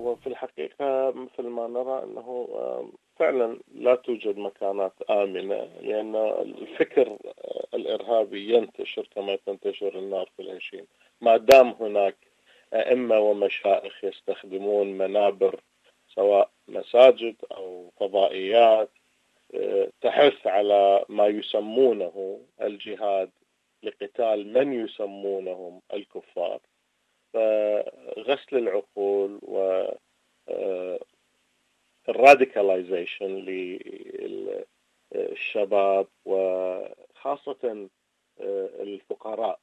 وفي الحقيقة مثل ما نرى أنه فعلا لا توجد مكانات آمنة، لأن الفكر الإرهابي ينتشر كما تنتشر النار في الهشيم. ما دام هناك أئمة ومشائخ يستخدمون منابر سواء مساجد أو فضائيات تحث على ما يسمونه الجهاد لقتال من يسمونهم الكفار، فغسل العقول والراديكاليزيشن للشباب وخاصة الفقراء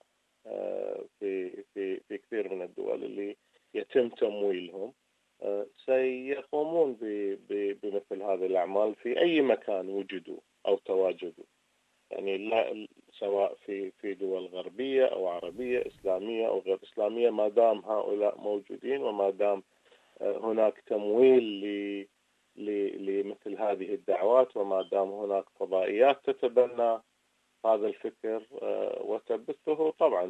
في كثير من الدول اللي يتم تمويلهم سيقومون بمثل هذه الأعمال في أي مكان وجدوا أو تواجدوا، يعني لا سواء في دول غربية أو عربية إسلامية أو غير إسلامية، ما دام هؤلاء موجودين وما دام هناك تمويل لمثل هذه الدعوات، وما دام هناك فضائيات تتبنى هذا الفكر وتبثه، طبعا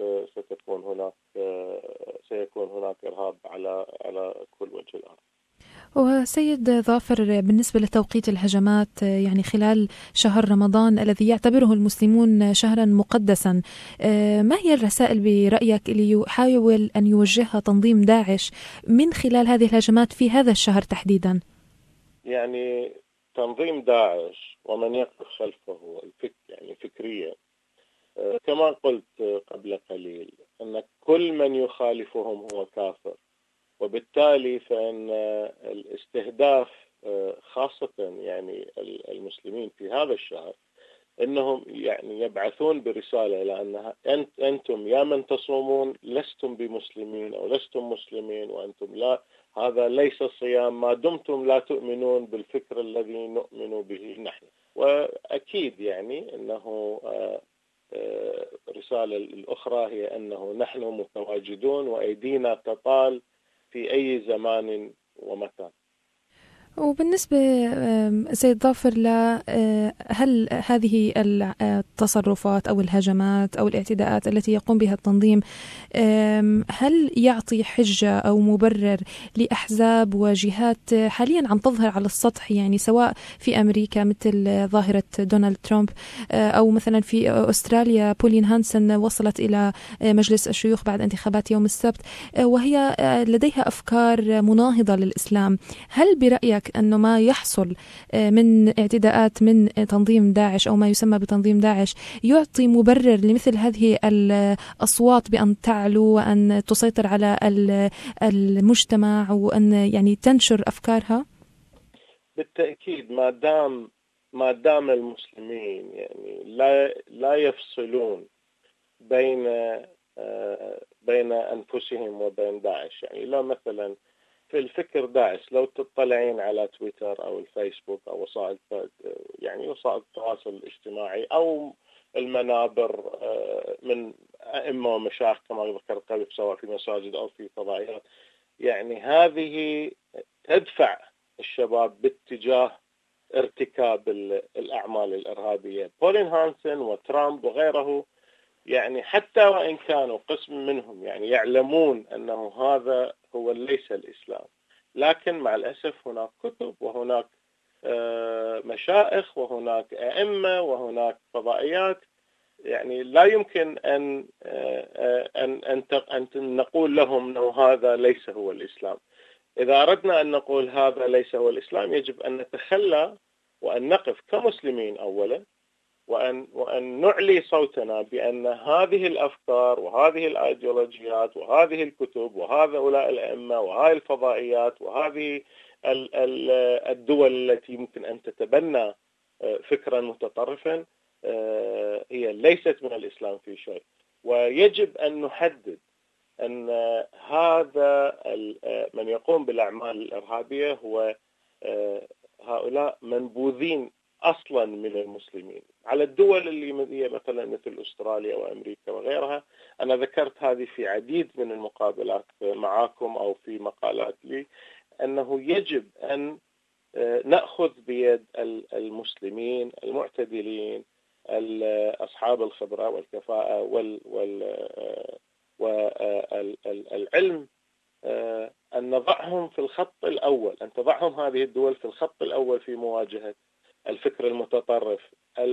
سيكون هناك إرهاب على كل وجه الأرض. وسيد ظافر، بالنسبة لتوقيت الهجمات يعني خلال شهر رمضان الذي يعتبره المسلمون شهرا مقدسا، ما هي الرسائل برأيك اللي يحاول أن يوجهها تنظيم داعش من خلال هذه الهجمات في هذا الشهر تحديدا؟ يعني تنظيم داعش ومن يقف خلفه يعني فكريا كما قلت قبل قليل أن كل من يخالفهم هو كافر، وبالتالي فإن الاستهداف خاصة يعني المسلمين في هذا الشهر أنهم يعني يبعثون برسالة لأنها أنتم يا من تصومون لستم بمسلمين أو لستم مسلمين، وأنتم لا، هذا ليس صيام ما دمتم لا تؤمنون بالفكر الذي نؤمن به نحن. وأكيد يعني أنه الرسالة الأخرى هي أنه نحن متواجدون وأيدينا تطال في أي زمان ومكان. وبالنسبة سيد ظافر، هل هذه التصرفات أو الهجمات أو الاعتداءات التي يقوم بها التنظيم هل يعطي حجة أو مبرر لأحزاب وجهات حاليا عم تظهر على السطح، يعني سواء في أمريكا مثل ظاهرة دونالد ترامب أو مثلا في أستراليا بولين هانسن وصلت إلى مجلس الشيوخ بعد انتخابات يوم السبت وهي لديها أفكار مناهضة للإسلام؟ هل برأيك أنه ما يحصل من اعتداءات من تنظيم داعش أو ما يسمى بتنظيم داعش يعطي مبرر لمثل هذه الأصوات بأن تعلو وأن تسيطر على المجتمع وأن يعني تنشر أفكارها؟ بالتأكيد ما دام المسلمين يعني لا يفصلون بين أنفسهم وبين داعش، يعني لا مثلا في الفكر داعش لو تطلعين على تويتر أو الفيسبوك أو وسائل التواصل الاجتماعي أو المنابر من أئمة ومشايخ كما ذكرت قبل سواء في مساجد أو في فضائيات، يعني هذه تدفع الشباب باتجاه ارتكاب الأعمال الإرهابية. بولين هانسن وترامب وغيره يعني حتى وإن كانوا قسم منهم يعني يعلمون أنه هذا هو ليس الإسلام، لكن مع الأسف هناك كتب وهناك مشائخ وهناك أئمة وهناك فضائيات، يعني لا يمكن أن نقول لهم أنه هذا ليس هو الإسلام. إذا أردنا أن نقول هذا ليس هو الإسلام يجب أن نتخلى وأن نقف كمسلمين أولا وأن نعلي صوتنا بأن هذه الأفكار وهذه الأيديولوجيات وهذه الكتب وهؤلاء الأئمة وهذه الفضائيات وهذه الدول التي يمكن أن تتبنى فكرا متطرفا هي ليست من الإسلام في شيء. ويجب أن نحدد أن هذا من يقوم بالأعمال الإرهابية هو هؤلاء منبوذين أصلا من المسلمين. على الدول اللي هي مثلا مثل أستراليا وأمريكا وغيرها، أنا ذكرت هذه في عديد من المقابلات معاكم أو في مقالات لي، أنه يجب أن نأخذ بيد المسلمين المعتدلين أصحاب الخبرة والكفاءة والعلم أن نضعهم في الخط الأول، أن تضعهم هذه الدول في الخط الأول في مواجهة الفكر المتطرف،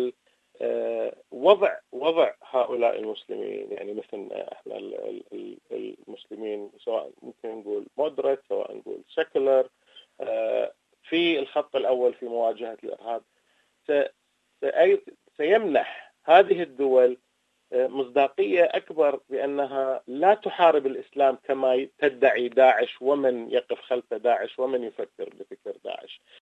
وضع هؤلاء المسلمين، يعني مثل احنا المسلمين سواء ممكن نقول مودريت سواء نقول سيكولر في الخط الأول في مواجهة الإرهاب، سيمنح هذه الدول مصداقية أكبر بأنها لا تحارب الإسلام كما تدعي داعش ومن يقف خلف داعش ومن يفكر بفكر داعش.